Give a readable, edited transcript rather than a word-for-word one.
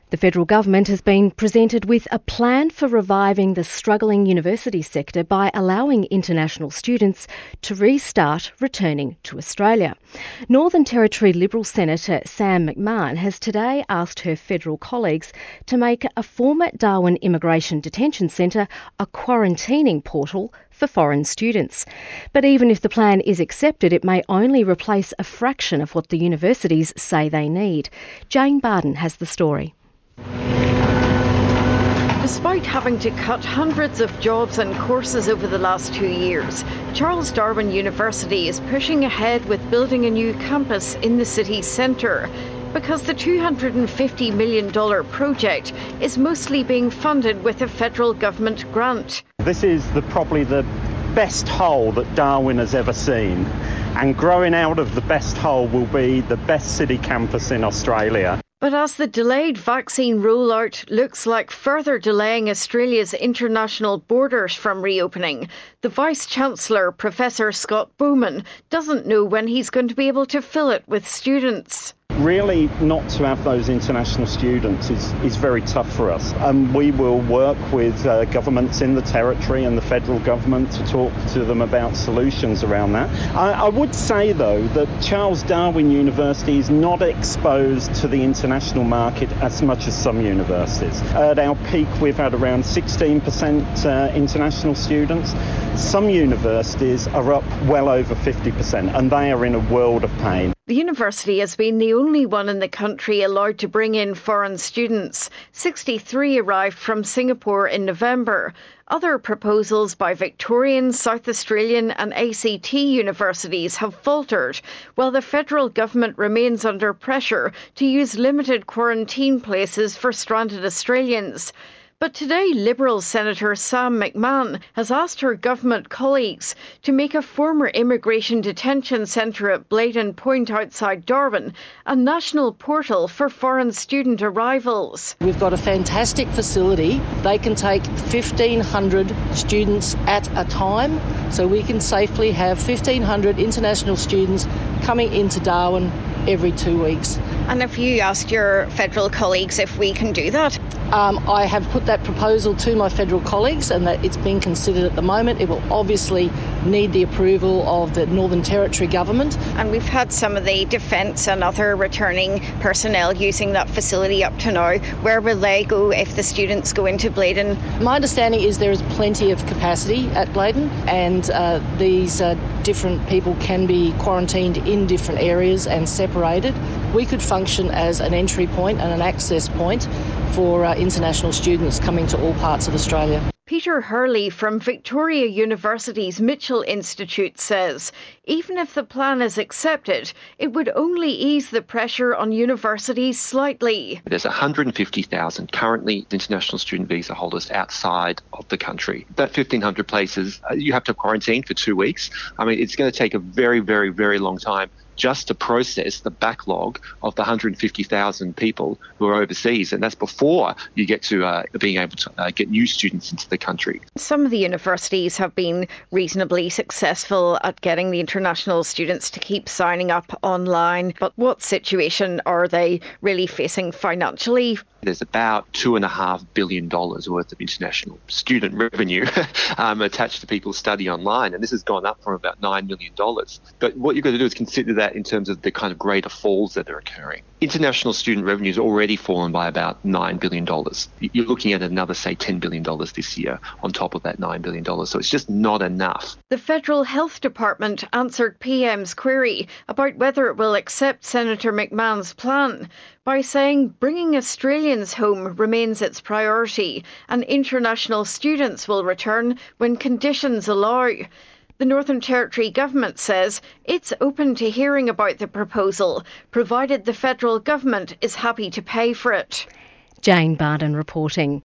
The federal government has been presented with a plan for reviving the struggling university sector by allowing international students to restart returning to Australia. Northern Territory Liberal Senator Sam McMahon has today asked her federal colleagues to make a former Darwin Immigration Detention Centre a quarantining portal for foreign students. But even if the plan is accepted, it may only replace a fraction of what the universities say they need. Jane Barden has the story. Despite having to cut hundreds of jobs and courses over the last 2 years, Charles Darwin University is pushing ahead with building a new campus in the city centre, because the $250 million project is mostly being funded with a federal government grant. This is probably the best hole that Darwin has ever seen, and growing out of the best hole will be the best city campus in Australia. But as the delayed vaccine rollout looks like further delaying Australia's international borders from reopening, the Vice-Chancellor, Professor Scott Bowman, doesn't know when he's going to be able to fill it with students. Really, not to have those international students is very tough for us. We will work with governments in the territory and the federal government to talk to them about solutions around that. I would say, though, that Charles Darwin University is not exposed to the international market as much as some universities. At our peak, we've had around 16% international students. Some universities are up well over 50%, and they are in a world of pain. The university has been the only one in the country allowed to bring in foreign students. 63 arrived from Singapore in November. Other proposals by Victorian, South Australian and ACT universities have faltered, while the federal government remains under pressure to use limited quarantine places for stranded Australians. But today, Liberal Senator Sam McMahon has asked her government colleagues to make a former immigration detention centre at Blaydon Point outside Darwin a national portal for foreign student arrivals. We've got a fantastic facility. They can take 1,500 students at a time, so we can safely have 1,500 international students coming into Darwin every 2 weeks. And have you asked your federal colleagues if we can do that? I have put that proposal to my federal colleagues, and that it's being considered at the moment. It will obviously need the approval of the Northern Territory government. And we've had some of the defence and other returning personnel using that facility up to now. Where will they go if the students go into Blaydon? My understanding is there is plenty of capacity at Blaydon, and these different people can be quarantined in different areas and separated. We could function as an entry point and an access point for international students coming to all parts of Australia. Peter Hurley from Victoria University's Mitchell Institute says even if the plan is accepted, it would only ease the pressure on universities slightly. There's 150,000 currently international student visa holders outside of the country. That 1,500 places, you have to quarantine for 2 weeks. I mean, it's going to take a very, very, very long time just to process the backlog of the 150,000 people who are overseas. And that's before you get to being able to get new students into the country. Some of the universities have been reasonably successful at getting the international students to keep signing up online. But what situation are they really facing financially? There's about $2.5 billion worth of international student revenue attached to people's study online. And this has gone up from about $9 million. But what you've got to do is consider that in terms of the kind of greater falls that are occurring. International student revenue has already fallen by about $9 billion. You're looking at another, say, $10 billion this year on top of that $9 billion. So it's just not enough. The Federal Health Department answered PM's query about whether it will accept Senator McMahon's plan by saying bringing Australians home remains its priority and international students will return when conditions allow. The Northern Territory government says it's open to hearing about the proposal, provided the federal government is happy to pay for it. Jane Barden reporting.